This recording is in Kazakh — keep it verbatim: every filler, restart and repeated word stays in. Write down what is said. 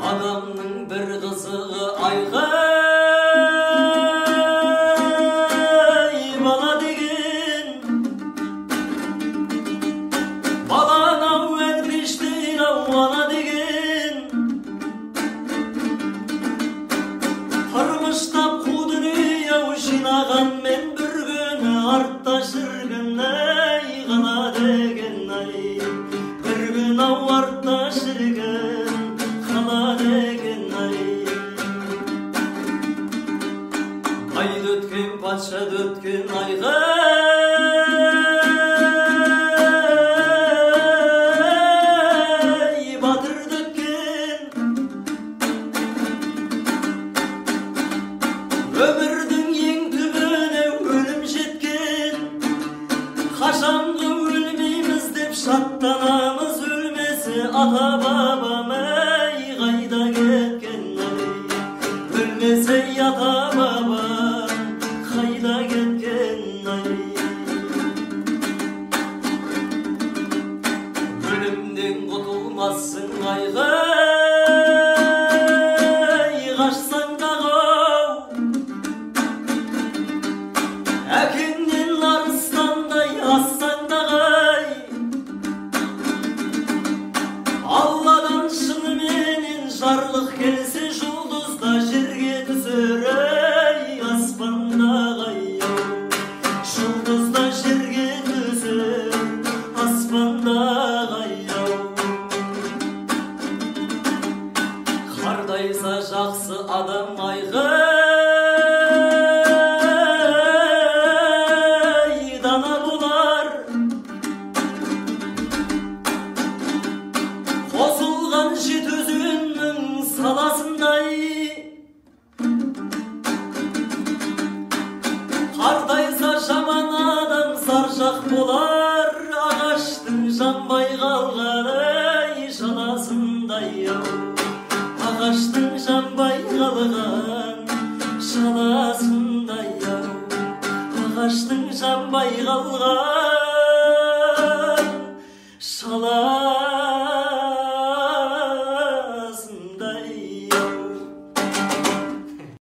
Adamның бір қызығы айғай бала деген, баланау әлпештен ауана деген, тұрмыштап қу дүние-ау жинаған мен бір күні артта жүрген ай ғана деген ай, бір күн ау артта жүрген қала деген ай. Айды өткен патша өткен айғай батыр өткен, өмірдің ең түбіне өлім жеткен, қашанғы өлмейміз деп шаттанамыз, өлмесе ата бабам ай қайда кеткен ай, өлмесе ата бабам қайда кеткен ай. Өлімден құтылмассың айғай, қашсаң дағы әкеңнен арыстандай ассаң дағы, Алладан шыныменен жарлық келсе жұлдызда жерге түсер ай, аспандағы ай, жұлдызда жерге түсер аспандағы ай. Қардайса жақсы адам айғай дана болар, қосылған жеті өзеннің саласындай, қартайса жаман адам саржақ болар, ағаштың жанбай қалғаны жаласындай ау, ағаштың жанбай қалған жаласындай ау, ағаштың жанбай қалған